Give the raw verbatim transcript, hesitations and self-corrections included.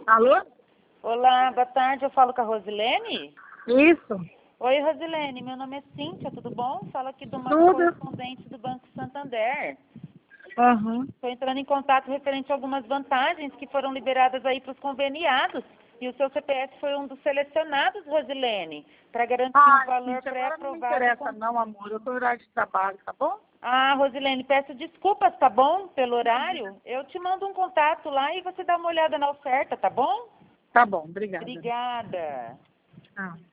Alô? Olá, boa tarde. Eu falo com a Rosilene? Isso. Oi, Rosilene. Meu nome é Cíntia, tudo bom? Falo aqui do Banco Tudo. Correspondente do Banco Santander. Aham. Estou entrando em contato referente a algumas vantagens que foram liberadas aí para os conveniados. E o seu C P F foi um dos selecionados, Rosilene, para garantir Ah, um valor gente, agora não me pré-aprovado. interessa Com... não, amor. Eu tô em horário de trabalho, tá bom? Ah, Rosilene, peço desculpas, tá bom? Pelo horário. Eu te mando um contato lá e você dá uma olhada na oferta, tá bom? Tá bom, obrigada. Obrigada. Tchau.